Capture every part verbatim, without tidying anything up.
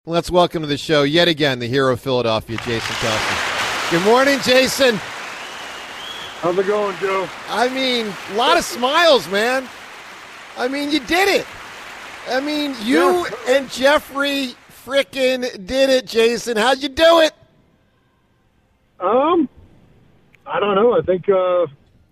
Let's welcome to the show yet again the hero of Philadelphia, Jason Kelce. Good morning, Jason. How's it going, Joe? I mean, a lot of smiles, man. I mean, you did it. I mean, you Yeah. and Jeffrey frickin' did it, Jason. How'd you do it? Um, I don't know. I think, uh,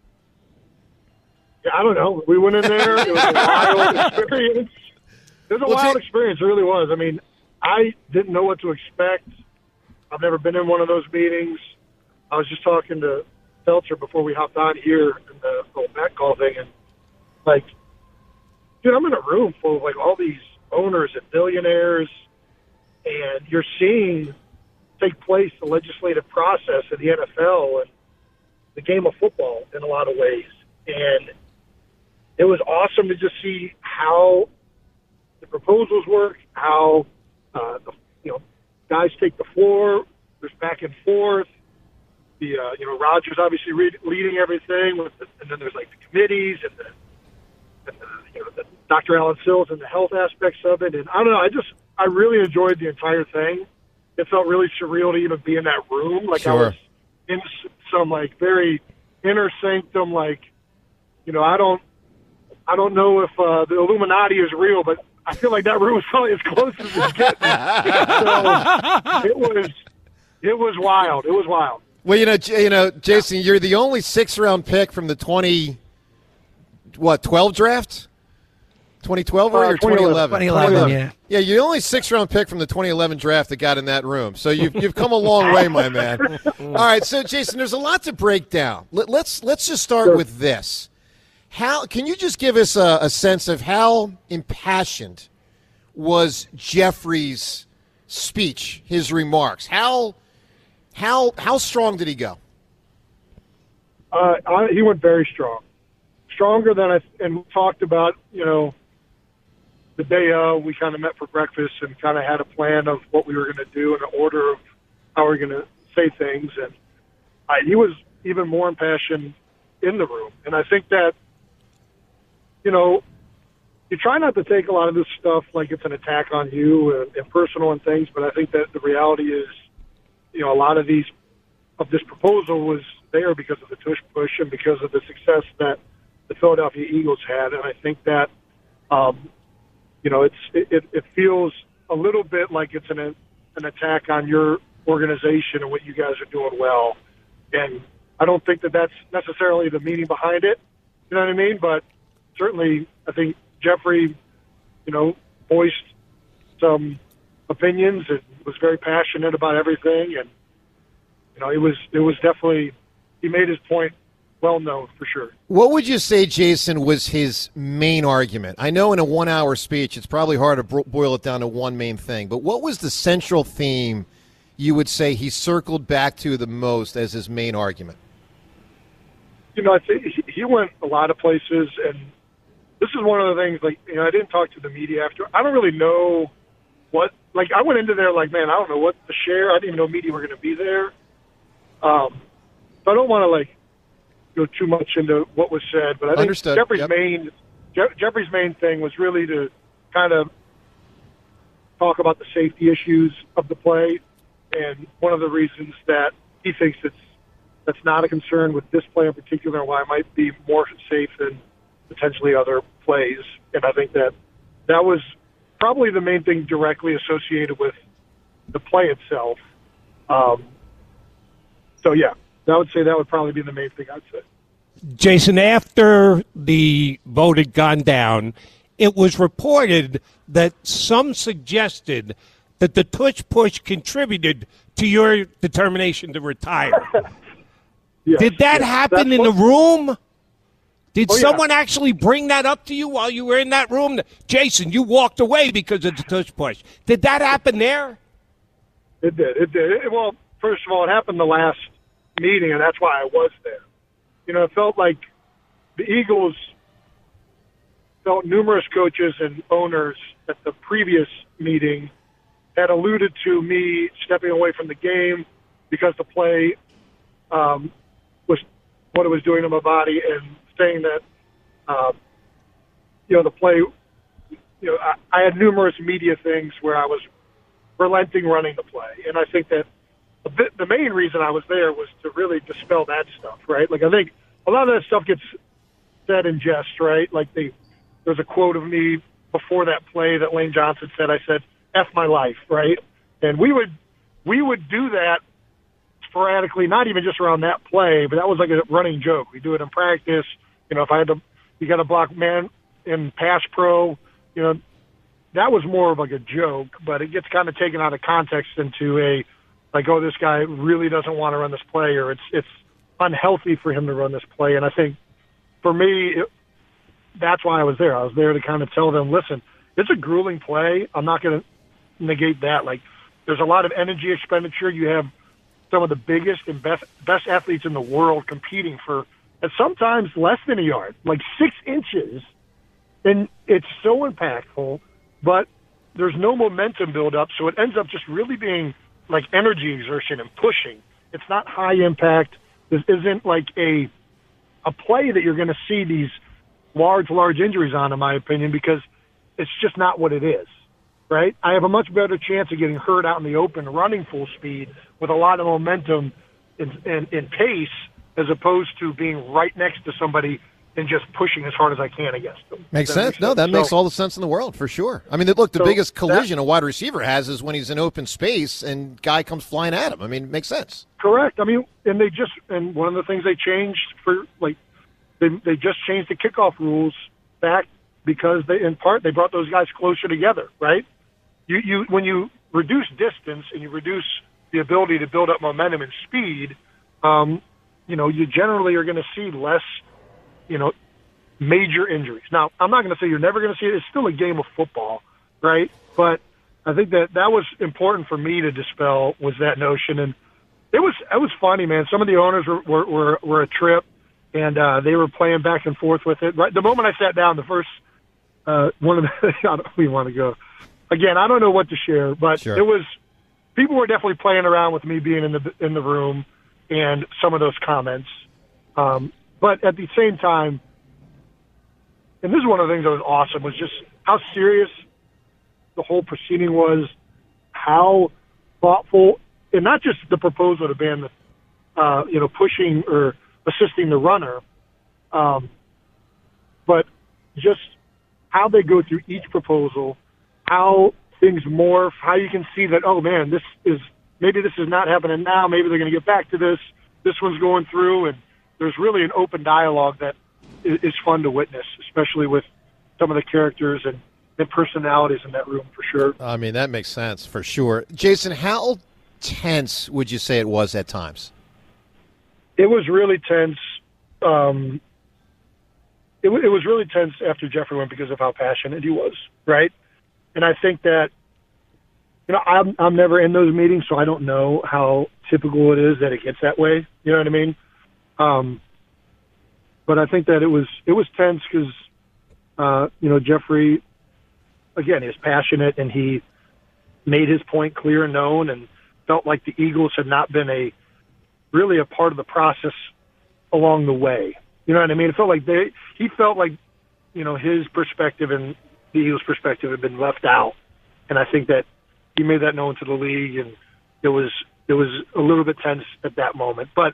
yeah, I don't know. We went in there. It was a wild experience. It was a Well, wild ta- experience. It really was. I mean, I didn't know what to expect. I've never been in one of those meetings. I was just talking to Felcher before we hopped on here in the whole back call thing, and like, dude, I'm in a room full of like all these owners and billionaires, and you're seeing take place the legislative process in the N F L and the game of football in a lot of ways. And it was awesome to just see how the proposals work, how uh, the, you know, guys take the floor, there's back and forth. The uh, you know, Rogers obviously read, leading everything, with the, and then there's like the committees and the, and the you know, the Doctor Alan Sills and the health aspects of it. And I don't know, I just I really enjoyed the entire thing. It felt really surreal to even be in that room. Like Sure. I was in some like very inner sanctum. Like, you know, I don't I don't know if uh, the Illuminati is real, but I feel like that room was probably as close as it's getting. So it was, it was wild. It was wild. Well, you know, J- you know, Jason, you're the only six-round pick from the twenty, what, twelve draft? twenty twelve or Uh, your twenty eleven? twenty eleven, yeah. Yeah, you're the only six-round pick from the twenty eleven draft that got in that room. So you've you've come a long way, my man. All right, so Jason, there's a lot to break down. Let, let's let's just start Sure. with this. How can you just give us a, a sense of how impassioned was Jeffrey's speech, his remarks? How how how strong did he go? Uh, I, he went very strong, stronger than I. And we talked about, you know, the day of, we kind of met for breakfast and kind of had a plan of what we were going to do and an order of how we are going to say things. And I, he was even more impassioned in the room. And I think that, you know, you try not to take a lot of this stuff like it's an attack on you and, and personal and things, but I think that the reality is, you know, a lot of these of this proposal was there because of the tush push and because of the success that the Philadelphia Eagles had. And I think that, um, you know, it's it, it feels a little bit like it's an an attack on your organization and what you guys are doing well. And I don't think that that's necessarily the meaning behind it. You know what I mean? But certainly, I think Jeffrey, you know, voiced some opinions and was very passionate about everything. And, you know, it was it was definitely, he made his point well known for sure. What would you say, Jason, was his main argument? I know in a one-hour speech it's probably hard to bro- boil it down to one main thing, but what was the central theme you would say he circled back to the most as his main argument? You know, I think he- he went a lot of places, and this is one of the things, like, you know, I didn't talk to the media after. I don't really know what, like, I went into there like, man, I don't know what to share. I didn't even know media were going to be there. Um, so I don't want to, like, go too much into what was said, but I think Understood. Jeffrey's Yep. main Je- Jeffrey's main thing was really to kind of talk about the safety issues of the play, and one of the reasons that he thinks it's that's not a concern with this play in particular, and why it might be more safe than potentially other plays. And I think that that was probably the main thing directly associated with the play itself. Um, so, yeah, I would say that would probably be the main thing I'd say. Jason, after the vote had gone down, it was reported that some suggested that the tush push contributed to your determination to retire. Yes, Did that yes. happen That's in what- the room? Did Oh, yeah. someone actually bring that up to you while you were in that room? Jason, you walked away because of the tush push. Did that happen there? It did. It did. It, well, first of all, it happened the last meeting, and that's why I was there. You know, it felt like the Eagles felt numerous coaches and owners at the previous meeting had alluded to me stepping away from the game because the play um, was what it was doing to my body, and saying that, uh, you know, the play, you know, I, I had numerous media things where I was relenting running the play. And I think that a bit, the main reason I was there was to really dispel that stuff, right? Like, I think a lot of that stuff gets said in jest, right? Like, they, there's a quote of me before that play that Lane Johnson said. I said, F my life, right? And we would we would do that sporadically, not even just around that play, but that was like a running joke. We do it in practice. You know, if I had to, you got to block man in pass pro, you know, that was more of like a joke, but it gets kind of taken out of context into a, like, oh, this guy really doesn't want to run this play, or it's it's unhealthy for him to run this play. And I think for me, it, that's why I was there. I was there to kind of tell them, listen, it's a grueling play. I'm not going to negate that. Like, there's a lot of energy expenditure. You have some of the biggest and best best athletes in the world competing for, and sometimes less than a yard, like six inches. And it's so impactful, but there's no momentum build up. So it ends up just really being like energy exertion and pushing. It's not high impact. This isn't like a, a play that you're going to see these large, large injuries on, in my opinion, because it's just not what it is, right? I have a much better chance of getting hurt out in the open, running full speed with a lot of momentum and, and, and pace, as opposed to being right next to somebody and just pushing as hard as I can against them. Makes sense. Make no, that so, makes all the sense in the world, for sure. I mean, look, the so biggest collision that, a wide receiver has is when he's in open space and guy comes flying at him. I mean, it makes sense. Correct. I mean, and they just, and one of the things they changed for, like, they, they just changed the kickoff rules back because they, in part, they brought those guys closer together, right? You, you, when you reduce distance and you reduce the ability to build up momentum and speed, um, you know, you generally are going to see less, you know, major injuries. Now, I'm not going to say you're never going to see it. It's still a game of football, right? But I think that that was important for me to dispel, was that notion. And it was it was funny, man. Some of the owners were were, were, were a trip, and uh, they were playing back and forth with it. Right, the moment I sat down, the first uh, one of the I don't know where you want to go. Again, I don't know what to share, but sure. It was people were definitely playing around with me being in the in the room and some of those comments. Um, But at the same time, and this is one of the things that was awesome, was just how serious the whole proceeding was, how thoughtful, and not just the proposal to ban the, uh, you know, pushing or assisting the runner, um, but just how they go through each proposal, how things morph, how you can see that, oh, man, this is, maybe this is not happening now, maybe they're going to get back to this, this one's going through, and there's really an open dialogue that is fun to witness, especially with some of the characters and, and personalities in that room, for sure. I mean, that makes sense, for sure. Jason, how tense would you say it was at times? It was really tense. Um, it, it was really tense after Jeffrey went because of how passionate he was, right? And I think that, you know, I'm, I'm never in those meetings, so I don't know how typical it is that it gets that way. You know what I mean? Um, but I think that it was it was tense because, uh, you know, Jeffrey, again, is passionate and he made his point clear and known, and felt like the Eagles had not been a really a part of the process along the way. You know what I mean? It felt like they he felt like, you know, his perspective and the Eagles' perspective had been left out, and I think that he made that known to the league, and it was it was a little bit tense at that moment, but.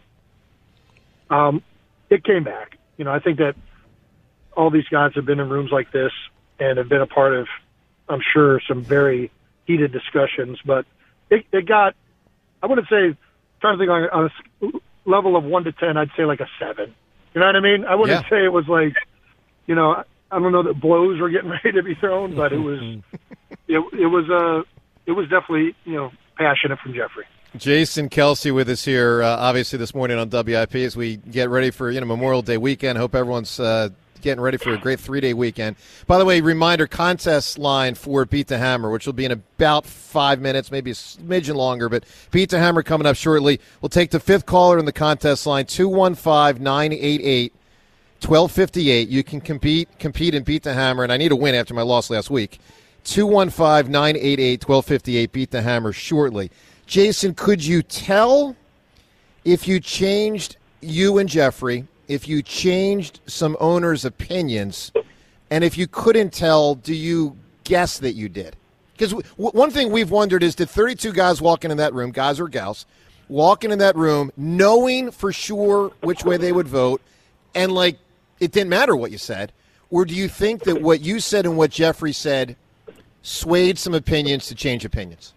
Um, it came back. You know, I think that all these guys have been in rooms like this and have been a part of, I'm sure, some very heated discussions. But it, it got, I wouldn't say, trying to think on, on a level of one to ten, I'd say like a seven. You know what I mean? I wouldn't yeah. say it was like, you know, I don't know that blows were getting ready to be thrown, but it was, it, it was a, uh, it was definitely, you know, passionate from Jeffrey. Jason Kelce with us here, uh, obviously this morning on W I P as we get ready for you know Memorial Day weekend. Hope everyone's uh, getting ready for a great three-day weekend. By the way, reminder, contest line for Beat the Hammer, which will be in about five minutes, maybe a smidgen longer, but Beat the Hammer coming up shortly. We'll take the fifth caller in the contest line, two one five, nine eight eight, one two five eight. You can compete compete and Beat the Hammer, and I need a win after my loss last week. two one five, nine eight eight, one two five eight, Beat the Hammer shortly. Jason, could you tell if you changed you and Jeffrey, if you changed some owners' opinions, and if you couldn't tell, do you guess that you did? Because w- one thing we've wondered is did thirty-two guys walk into that room, guys or gals, walk into that room knowing for sure which way they would vote, and, like, it didn't matter what you said? Or do you think that what you said and what Jeffrey said swayed some opinions to change opinions?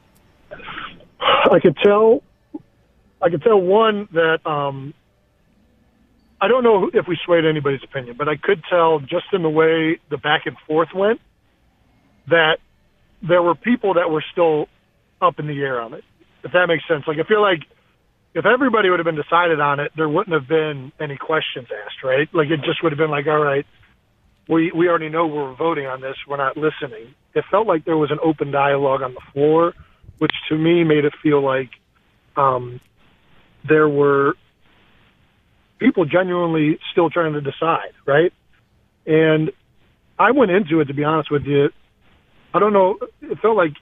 I could tell, I could tell, one, that um, I don't know if we swayed anybody's opinion, but I could tell just in the way the back and forth went that there were people that were still up in the air on it, if that makes sense. Like, I feel like if everybody would have been decided on it, there wouldn't have been any questions asked, right? Like, it just would have been like, all right, we, we already know we're voting on this. We're not listening. It felt like there was an open dialogue on the floor, which to me made it feel like um, there were people genuinely still trying to decide, right? And I went into it, to be honest with you, I don't know, it felt like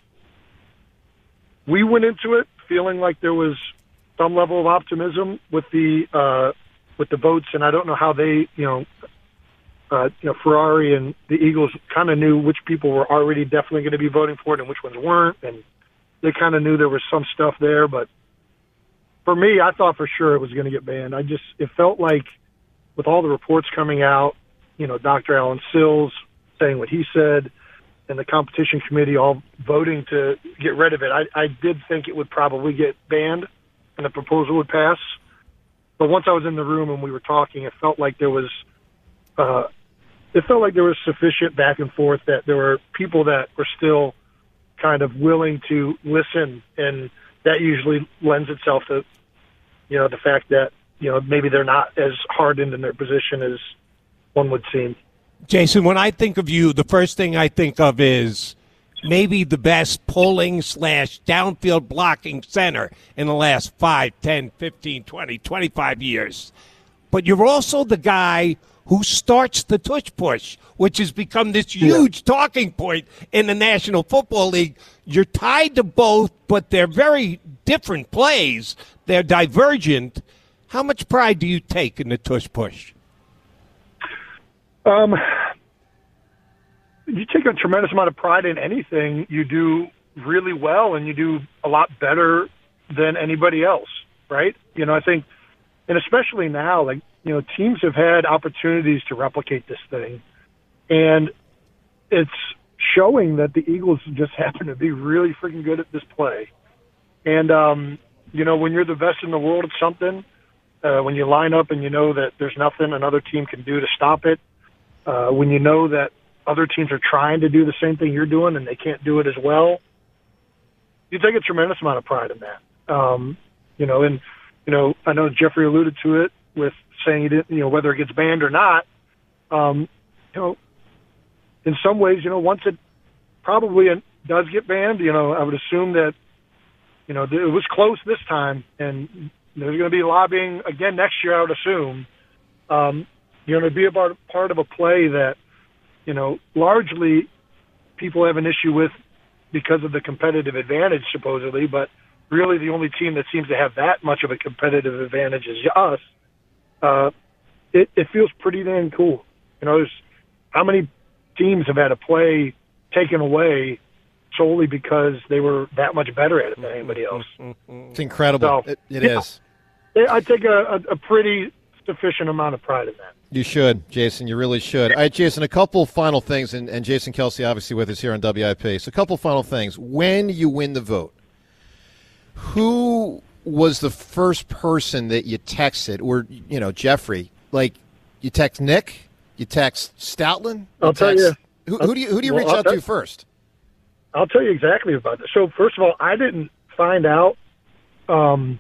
we went into it feeling like there was some level of optimism with the uh, with the votes, and I don't know how they, you know, uh, you know, Ferrari and the Eagles kind of knew which people were already definitely going to be voting for it and which ones weren't, and they kind of knew there was some stuff there. But for me, I thought for sure it was going to get banned. I just, it felt like with all the reports coming out, you know, Doctor Alan Sills saying what he said, and the competition committee all voting to get rid of it, I, I did think it would probably get banned and the proposal would pass. But once I was in the room and we were talking, it felt like there was, uh, it felt like there was sufficient back and forth that there were people that were still kind of willing to listen, and that usually lends itself to, you know, the fact that, you know, maybe they're not as hardened in their position as one would seem. Jason, when I think of you, the first thing I think of is maybe the best pulling slash downfield blocking center in the last five, ten, fifteen, twenty, twenty-five years. But you're also the guy who starts the tush push, which has become this huge yeah. talking point in the National Football League. You're tied to both, but they're very different plays. They're divergent. How much pride do you take in the tush push? Um, you take a tremendous amount of pride in anything you do really well, and you do a lot better than anybody else, right? You know, I think, and especially now, like, you know, teams have had opportunities to replicate this thing, and it's showing that the Eagles just happen to be really freaking good at this play. And, um, you know, when you're the best in the world at something, uh, when you line up and you know that there's nothing another team can do to stop it, uh, when you know that other teams are trying to do the same thing you're doing and they can't do it as well, you take a tremendous amount of pride in that. Um, you know, and, you know, I know Jeffrey alluded to it with saying he didn't, you know, whether it gets banned or not. Um, you know, in some ways, you know, once it probably does get banned, you know, I would assume that, you know, it was close this time, and there's going to be lobbying again next year, I would assume. Um, you're going to be about part of a play that, you know, largely people have an issue with because of the competitive advantage, supposedly, but really the only team that seems to have that much of a competitive advantage is us. Uh, it, it feels pretty dang cool. You know, there's how many teams have had a play taken away solely because they were that much better at it than anybody else. It's incredible. So, it it yeah, is. I take a, a, a pretty sufficient amount of pride in that. You should, Jason. You really should. All right, Jason, a couple final things, and, and Jason Kelsey obviously with us here on W I P. So a couple final things. When you win the vote, who was the first person that you texted, or, you know, Jeffrey, like you text Nick, you text Stoutland? You I'll text, tell you. Who, who do you, who do you well, reach I'll out tell, to first? I'll tell you exactly about this. So first of all, I didn't find out um,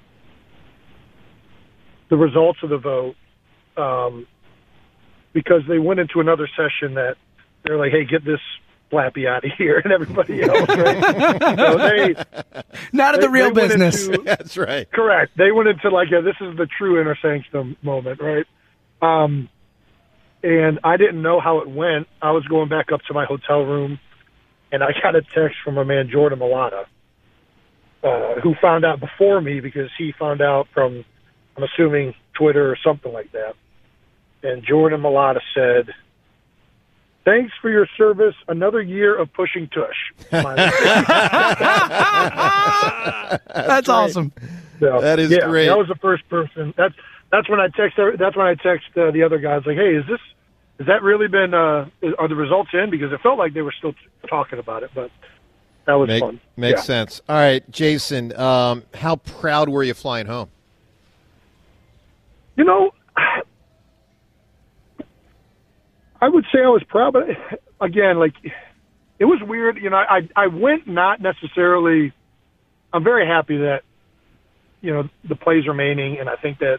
the results of the vote um, because they went into another session that they're like, hey, get this Flappy out of here, and everybody else, right? So they, Not of the they, real they business. Into, That's right. Correct. They went into like, yeah, this is the true inner sanctum moment, right? Um, and I didn't know how it went. I was going back up to my hotel room, and I got a text from my man, Jordan Mailata, uh, who found out before me because he found out from, I'm assuming, Twitter or something like that. And Jordan Mailata said, Thanks for your service. Another year of pushing tush. That's That's awesome. So, That is yeah, great. That was the first person. That's that's when I text. That's when I text uh, the other guys like, "Hey, is this has that really been? Uh, are the results in?" Because it felt like they were still talking about it, but that was Make, fun. Makes yeah. sense. All right, Jason, um, how proud were you flying home? You know, I would say I was proud, but again, like it was weird. You know, I I went not necessarily. I'm very happy that you know the play's remaining, and I think that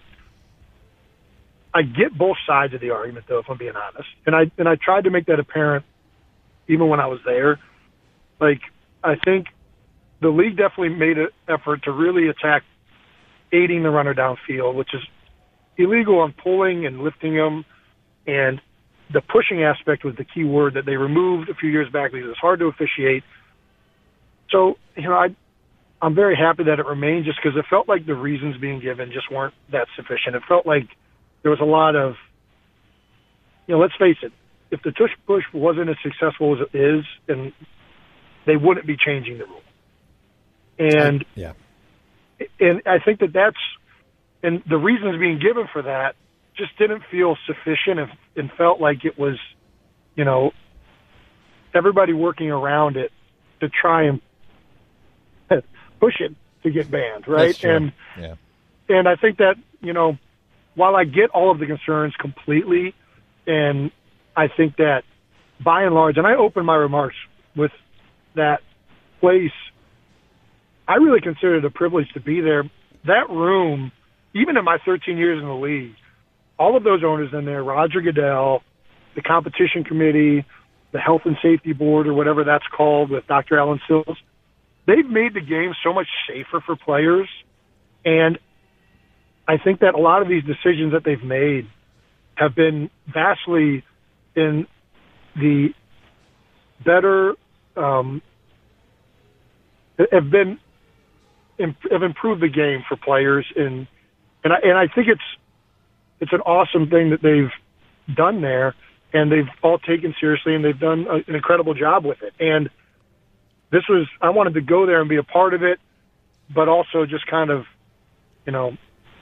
I get both sides of the argument, though, if I'm being honest. And I and I tried to make that apparent even when I was there. Like I think the league definitely made an effort to really attack aiding the runner downfield, which is illegal on pulling and lifting them, and the pushing aspect was the key word that they removed a few years back because it's hard to officiate. So, you know, I, I'm very happy that it remained just because it felt like the reasons being given just weren't that sufficient. It felt like there was a lot of, you know, let's face it, if the tush push wasn't as successful as it is, then they wouldn't be changing the rule. And, Yeah. and I think that that's, and the reasons being given for that just didn't feel sufficient and, and felt like it was, you know, everybody working around it to try and push it to get banned, right? That's true. And Yeah. and I think that, you know, while I get all of the concerns completely, and I think that by and large, and I opened my remarks with that place, I really consider it a privilege to be there. That room, even in my thirteen years in the league, all of those owners in there, Roger Goodell, the competition committee, the health and safety board, or whatever that's called with Doctor Alan Sills, they've made the game so much safer for players. And I think that a lot of these decisions that they've made have been vastly in the better, um, have been, have improved the game for players. And, and I, and I think it's, it's an awesome thing that they've done there, and they've all taken seriously, and they've done a, an incredible job with it. And this was, I wanted to go there and be a part of it, but also just kind of, you know,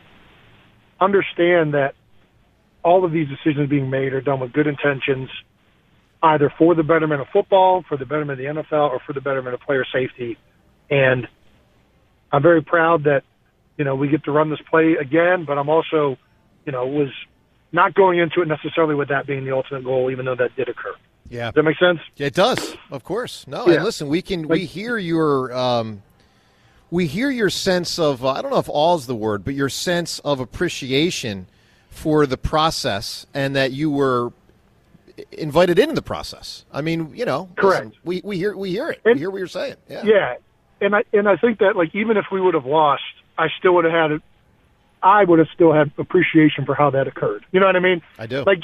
understand that all of these decisions being made are done with good intentions, either for the betterment of football, for the betterment of the N F L, or for the betterment of player safety. And I'm very proud that, you know, we get to run this play again, but I'm also, you know, was not going into it necessarily with that being the ultimate goal, even though that did occur. Yeah. Does that make sense? It does, of course. No, Yeah. and listen, we can Like- we hear your um, we hear your sense of uh, I don't know if all is the word, but your sense of appreciation for the process and that you were invited into the process. I mean, you know, Correct. listen, we we hear we hear it. And- we hear what you're saying. Yeah. Yeah, and I and I think that like even if we would have lost, I still would have had it. I would have still had appreciation for how that occurred. You know what I mean? I do. Like,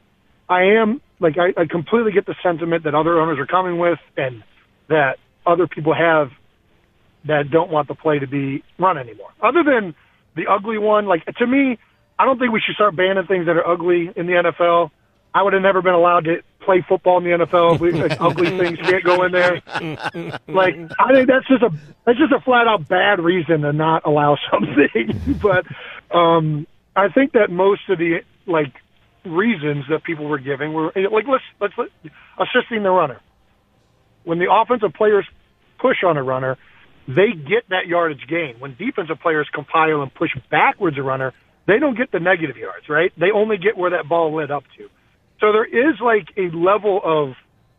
I am like I, I completely get the sentiment that other owners are coming with, and that other people have that don't want the play to be run anymore. Other than the ugly one, like to me, I don't think we should start banning things that are ugly in the N F L. I would have never been allowed to play football in the N F L. We, like, ugly things can't go in there. Like, I think that's just a that's just a flat out bad reason to not allow something. But um, I think that most of the like reasons that people were giving were like let's let's let, assisting the runner. When the offensive players push on a runner, they get that yardage gain. When defensive players compile and push backwards a runner, they don't get the negative yards, right? They only get where that ball led up to. So there is like a level of,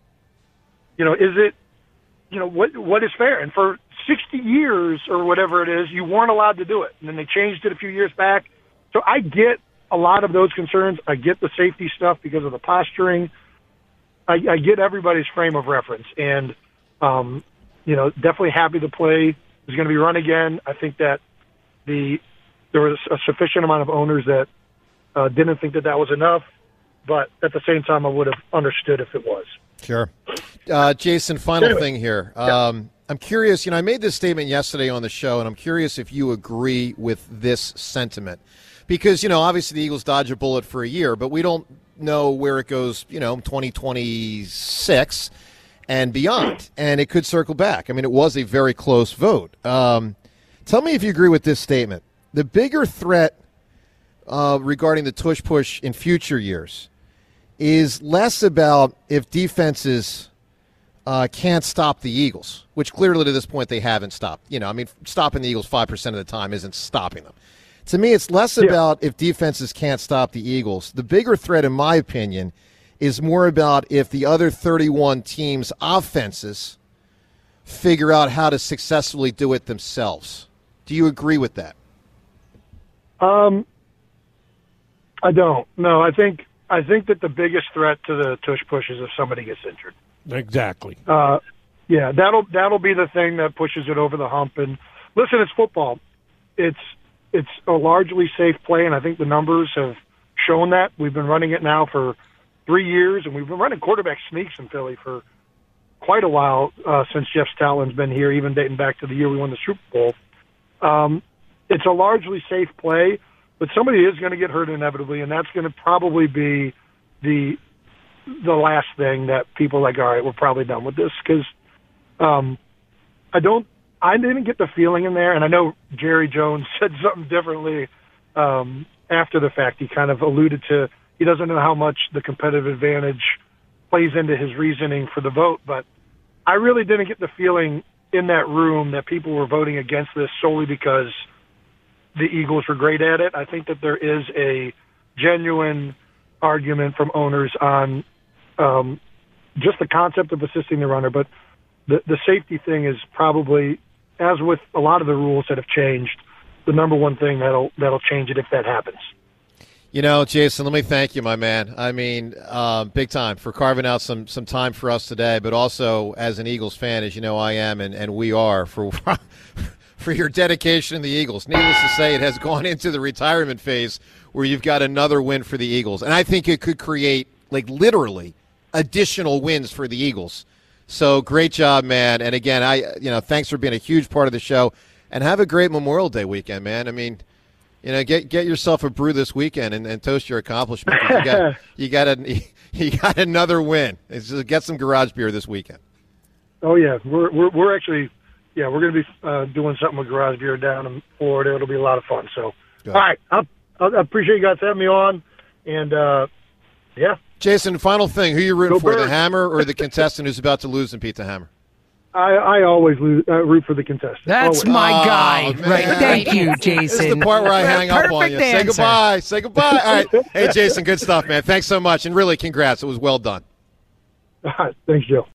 you know, is it, you know, what what is fair? And for sixty years or whatever it is, you weren't allowed to do it. And then they changed it a few years back. So I get a lot of those concerns. I get the safety stuff because of the posturing. I, I get everybody's frame of reference. And, um, you know, definitely happy the play is going to be run again. I think that the there was a sufficient amount of owners that uh, didn't think that that was enough. But at the same time, I would have understood if it was. Sure. Uh, Jason, final Anyway. thing here. Um, I'm curious, you know, I made this statement yesterday on the show, and I'm curious if you agree with this sentiment. Because, you know, obviously the Eagles dodge a bullet for a year, but we don't know where it goes, you know, twenty twenty-six and beyond, and it could circle back. I mean, it was a very close vote. Um, tell me if you agree with this statement. The bigger threat uh, regarding the tush push in future years is less about if defenses uh, can't stop the Eagles, which clearly to this point they haven't stopped. You know, I mean, stopping the Eagles five percent of the time isn't stopping them. To me, it's less Yeah. about if defenses can't stop the Eagles. The bigger threat, in my opinion, is more about if the other thirty-one teams' offenses figure out how to successfully do it themselves. Do you agree with that? Um, I don't. No, I think I think that the biggest threat to the tush push is if somebody gets injured. Exactly. Uh, yeah, that'll that'll be the thing that pushes it over the hump. And listen, it's football. It's it's a largely safe play, and I think the numbers have shown that. We've been running it now for three years, and we've been running quarterback sneaks in Philly for quite a while uh, since Jeff Stoutland's been here, even dating back to the year we won the Super Bowl. Um, it's a largely safe play, but somebody is going to get hurt inevitably, and that's going to probably be the the last thing that people are like, all right, we're probably done with this, because um, I don't, I didn't get the feeling in there, and I know Jerry Jones said something differently um, after the fact. He kind of alluded to he doesn't know how much the competitive advantage plays into his reasoning for the vote, but I really didn't get the feeling in that room that people were voting against this solely because the Eagles were great at it. I think that there is a genuine argument from owners on um, just the concept of assisting the runner, but the, the safety thing is probably, as with a lot of the rules that have changed, the number one thing that'll that'll change it if that happens. You know, Jason, let me thank you, my man. I mean, uh, big time for carving out some some time for us today, but also as an Eagles fan, as you know I am, and, and we are, for for your dedication to the Eagles. Needless to say, it has gone into the retirement phase where you've got another win for the Eagles. And I think it could create, like, literally additional wins for the Eagles. So great job, man. And again, I you know, thanks for being a huge part of the show. And have a great Memorial Day weekend, man. I mean, you know, get get yourself a brew this weekend and, and toast your accomplishment. You got you got a, you got another win. It's just get some garage beer this weekend. Oh yeah, we're we're, we're actually yeah we're going to be uh, doing something with garage beer down in Florida. It'll be a lot of fun. So all right, I I appreciate you guys having me on, and uh, yeah. Jason, final thing: who you rooting Go for, Birds. the Hammer or the contestant who's about to lose and beat the Hammer? I, I always lose, uh, root for the contestant. That's Always. my Oh, guy, man. right? Thank you, Jason. This is the part where I hang up on you. Perfect Say answer. goodbye. Say goodbye. All right. Hey, Jason, good stuff, man. Thanks so much, and really, congrats. It was well done. All right, thanks, Joe.